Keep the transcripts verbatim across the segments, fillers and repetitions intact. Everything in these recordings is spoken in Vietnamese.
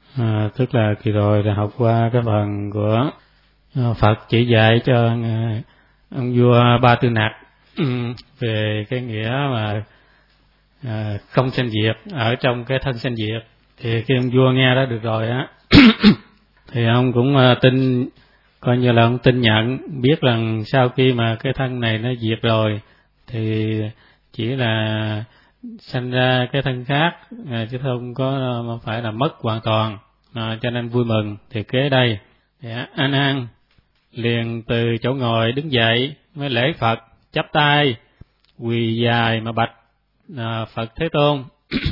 À, tức là kỳ rồi là học qua cái phần của Phật chỉ dạy cho ông vua Ba Tư Nặc về cái nghĩa mà à, không sanh diệt ở trong cái thân sanh diệt. Thì khi ông vua nghe đó được rồi á thì ông cũng uh, tin, coi như là ông tin nhận, biết rằng sau khi mà cái thân này nó diệt rồi thì chỉ là sanh ra cái thân khác, à, chứ không có phải là mất hoàn toàn, à, cho nên vui mừng. Thì kế đây thì A Nan liền từ chỗ ngồi đứng dậy, mới lễ Phật, chắp tay quỳ dài mà bạch à, Phật Thế Tôn.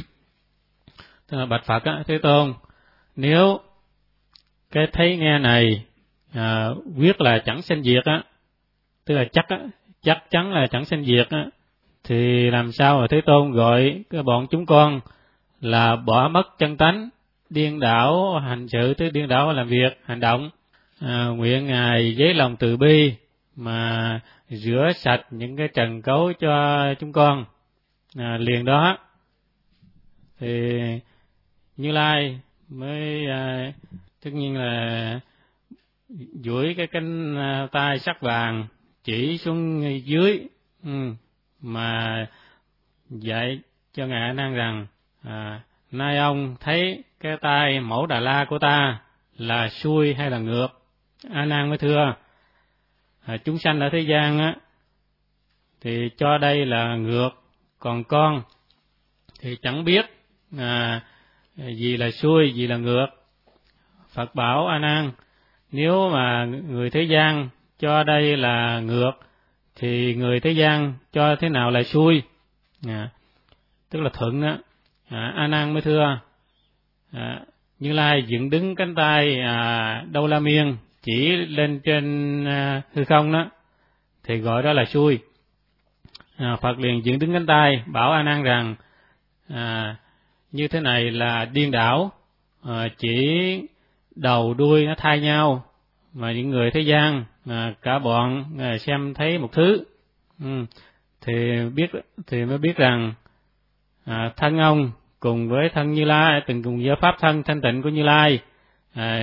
Tức là bạch Phật á, Thế Tôn, nếu cái thấy nghe này à, quyết là chẳng sanh diệt á, tức là chắc á, chắc chắn là chẳng sanh diệt á, thì làm sao mà Thế Tôn gọi cái bọn chúng con là bỏ mất chân tánh, điên đảo hành sự, tới điên đảo làm việc, hành động. À, nguyện Ngài với lòng từ bi mà rửa sạch những cái trần cấu cho chúng con. À, liền đó thì Như Lai mới à, tất nhiên là duỗi cái cánh tay sắc vàng chỉ xuống dưới, ừ, mà dạy cho Ngài A Nan rằng à, nay ông thấy cái tay mẫu Đà La của ta là xuôi hay là ngược? A Nan mới thưa, à, chúng sanh ở thế gian á thì cho đây là ngược, còn con thì chẳng biết à, gì là xuôi, gì là ngược. Phật bảo A Nan, nếu mà người thế gian cho đây là ngược thì người thế gian cho thế nào là xuôi? À, tức là thuận á. À, A Nan mới thưa, à, Như Lai dựng đứng cánh tay à, Đâu La Miên chỉ lên trên à, hư không đó thì gọi đó là xuôi. À, Phật liền dựng đứng cánh tay bảo A Nan rằng à, như thế này là điên đảo, à, chỉ đầu đuôi nó thay nhau, mà những người thế gian à, cả bọn à, xem thấy một thứ, ừ, thì biết thì mới biết rằng à, thân ông cùng với thân Như Lai, từng cùng với pháp thân thanh tịnh của Như Lai à,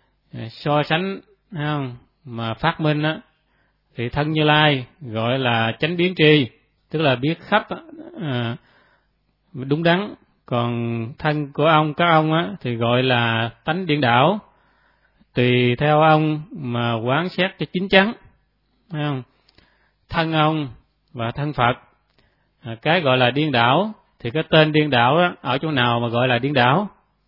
so sánh, không, mà phát minh á, thì thân Như Lai gọi là chánh biến tri, tức là biết khắp à, đúng đắn, còn thân của ông các ông á thì gọi là tánh điên đảo, tùy theo ông mà quán xét cho chín chắn, thấy không? Thân ông và thân Phật, à, cái gọi là điên đảo thì cái tên điên đảo đó, ở chỗ nào mà gọi là điên đảo?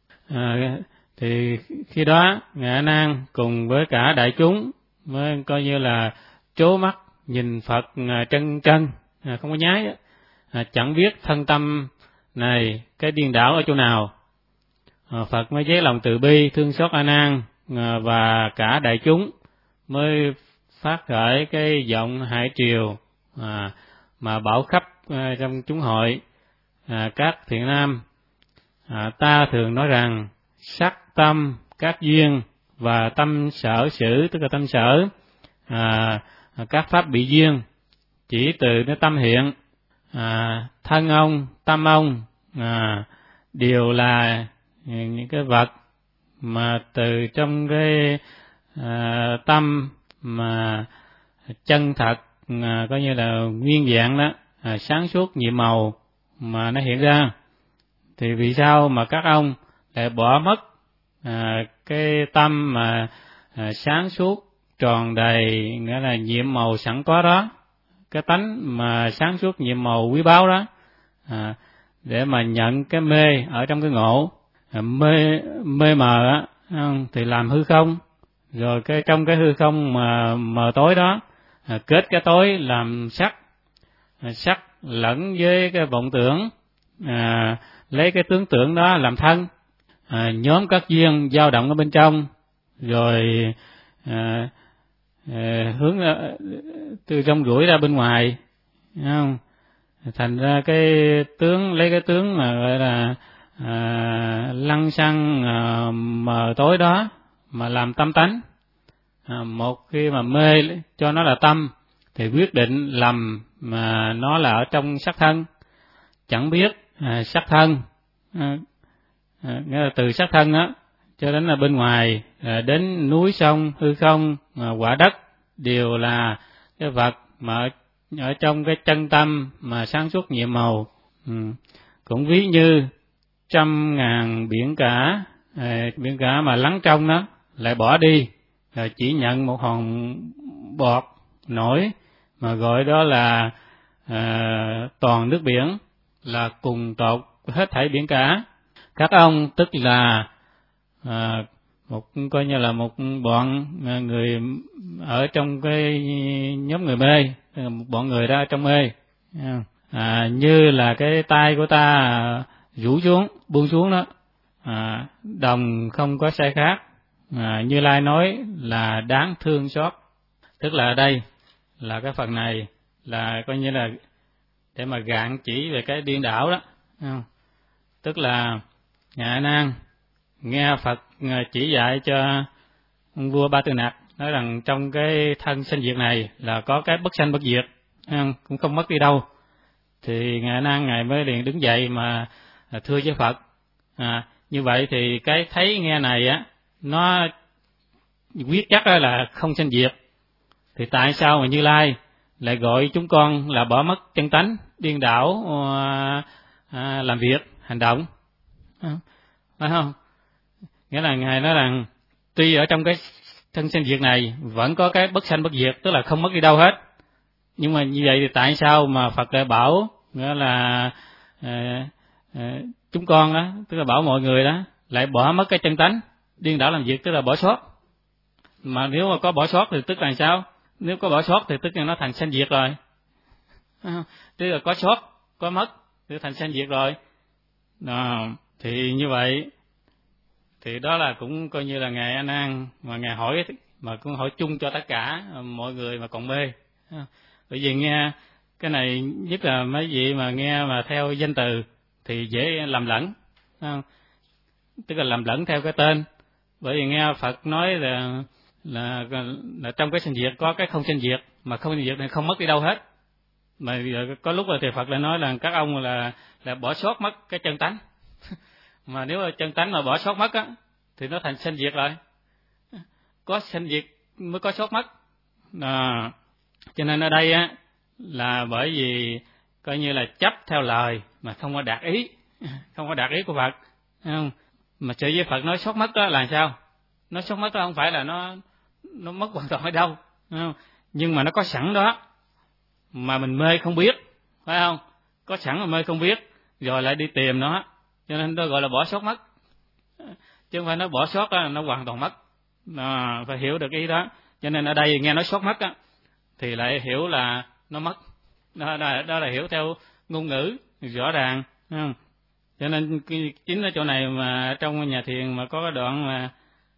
À, thì khi đó Ngài A Nan cùng với cả đại chúng mới coi như là trố mắt nhìn Phật à, chân chân, à, không có nhái, à, chẳng biết thân tâm này cái điên đảo ở chỗ nào. À, Phật mới với lòng từ bi thương xót A Nan à, và cả đại chúng, mới phát khởi cái giọng hải triều à, mà bảo khắp à, trong chúng hội, à, các thiện nam, à, ta thường nói rằng sắc tâm các duyên và tâm sở sử, tức là tâm sở à, các pháp bị duyên chỉ từ nó tâm hiện, à, thân ông tâm ông à, đều là những cái vật mà từ trong cái à, tâm mà chân thật, à, coi như là nguyên vẹn đó, à, sáng suốt nhiệm màu mà nó hiện ra. Thì vì sao mà các ông lại bỏ mất à, cái tâm mà à, sáng suốt tròn đầy, nghĩa là nhiệm màu sẵn có đó, cái tánh mà sáng suốt nhiệm màu quý báu đó, à, để mà nhận cái mê ở trong cái ngộ, à, mê mê mờ á, thì làm hư không, rồi cái trong cái hư không mà mờ tối đó, à, kết cái tối làm sắc, à, sắc lẫn với cái vọng tưởng, à, lấy cái tướng tưởng đó làm thân, à, nhóm các duyên dao động ở bên trong, rồi à, à, hướng ra, từ trong rủi ra bên ngoài, thấy không? Thành ra cái tướng, lấy cái tướng mà gọi là à, lăng xăng à, mờ tối đó mà làm tâm tánh. À, một khi mà mê cho nó là tâm thì quyết định lầm mà nó là ở trong sắc thân, chẳng biết à, sắc thân, à, à, nghĩa là từ sắc thân á cho đến là bên ngoài, đến núi sông hư không, quả đất đều là cái vật mà ở, ở trong cái chân tâm mà sáng suốt nhiệm màu. Ừ. Cũng ví như trăm ngàn biển cả, biển cả mà lắng trong đó lại bỏ đi, rồi chỉ nhận một hòn bọt nổi mà gọi đó là à, toàn nước biển, là cùng tột hết thảy biển cả. Các ông tức là à, một coi như là một bọn người ở trong cái nhóm người mê, một bọn người đó trong mê, à, như là cái tay của ta rủ xuống buông xuống đó, à, đồng không có sai khác. À, Như Lai nói là đáng thương xót, tức là ở đây là cái phần này là coi như là để mà gạn chỉ về cái điên đảo đó, tức là Ngài A Nan nghe Phật chỉ dạy cho ông vua Ba Tư Nặc nói rằng trong cái thân sinh diệt này là có cái bất sanh bất diệt, cũng không mất đi đâu. Thì Ngài A Nan ngài mới liền đứng dậy mà thưa với Phật, à, như vậy thì cái thấy nghe này á nó quyết chắc là không sanh diệt, thì tại sao mà Như Lai lại gọi chúng con là bỏ mất chân tánh, điên đảo à, à, làm việc hành động, phải không? Nghĩa là ngài nói rằng tuy ở trong cái thân sinh diệt này vẫn có cái bất sanh bất diệt, tức là không mất đi đâu hết, nhưng mà như vậy thì tại sao mà Phật lại bảo nghĩa là à, à, chúng con đó, tức là bảo mọi người đó lại bỏ mất cái chân tánh, điên đảo làm việc, tức là bỏ sót. Mà nếu mà có bỏ sót thì tức là sao? Nếu có bỏ sót thì tức là nó thành sanh diệt rồi, à, tức là có sót có mất thì thành sanh diệt rồi. À, thì như vậy thì đó là cũng coi như là Ngài A Nan mà ngài hỏi, mà cũng hỏi chung cho tất cả mọi người mà còn mê. À, bởi vì nghe cái này nhất là mấy vị mà nghe mà theo danh từ thì dễ lầm lẫn, à, tức là lầm lẫn theo cái tên. Bởi vì nghe Phật nói là là, là trong cái sinh diệt có cái không sinh diệt, mà không sinh diệt thì không mất đi đâu hết. Mà có lúc rồi thì Phật lại nói là các ông là là bỏ sót mất cái chân tánh. Mà nếu chân tánh mà bỏ sót mất á thì nó thành sinh diệt rồi, có sinh diệt mới có sót mất. À, cho nên ở đây á là bởi vì coi như là chấp theo lời mà không có đạt ý, không có đạt ý của Phật, không? Mà sự với Phật nói sót mất đó là sao? Nó sót mất đó không phải là nó nó mất hoàn toàn ở đâu, không? Nhưng mà nó có sẵn đó mà mình mê không biết, phải không? Có sẵn mà mê không biết rồi lại đi tìm nó, cho nên tôi gọi là bỏ sót mất, chứ không phải nó bỏ sót đó, nó hoàn toàn mất. À, phải hiểu được ý đó. Cho nên ở đây nghe nói sót mất á thì lại hiểu là nó mất, đó, đó, đó là hiểu theo ngôn ngữ rõ ràng, không? Cho nên chính ở chỗ này mà trong nhà thiền mà có cái đoạn mà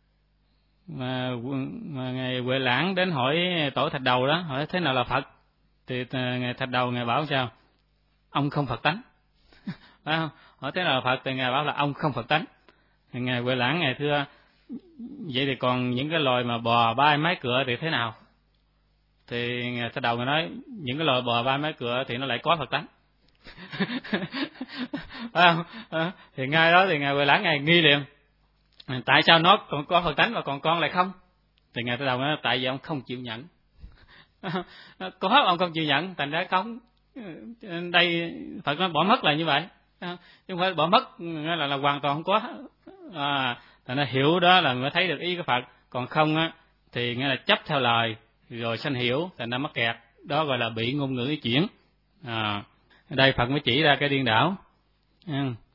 mà, mà ngài Huệ Lãng đến hỏi tổ Thạch Đầu đó, hỏi thế nào là Phật, thì ngài Thạch Đầu ngài bảo sao? Ông không Phật tánh. Phải không? Hỏi thế nào là Phật thì ngài bảo là ông không Phật tánh. Thì ngài Huệ Lãng ngài thưa vậy thì còn những cái loài mà bò bay mái cửa thì thế nào? Thì ngài Thạch Đầu ngài nói những cái loài bò bay mái cửa thì nó lại có Phật tánh. Phải không? À, thì ngay đó thì ngài Huệ Lãng ngài nghi liền, tại sao nó còn có Phật tánh mà còn con lại không? Thì ngài Thạch Đầu nói tại vì ông không chịu nhận. Có ông không chịu nhận, thành ra không. Đây Phật nói bỏ mất là như vậy, chứ không phải bỏ mất là, là, là hoàn toàn không có. À, thành ra hiểu đó là mới thấy được ý của Phật, còn không á thì nghĩa là chấp theo lời rồi sanh hiểu, thành ra mắc kẹt, đó gọi là bị ngôn ngữ chuyển. À, ở đây Phật mới chỉ ra cái điên đảo.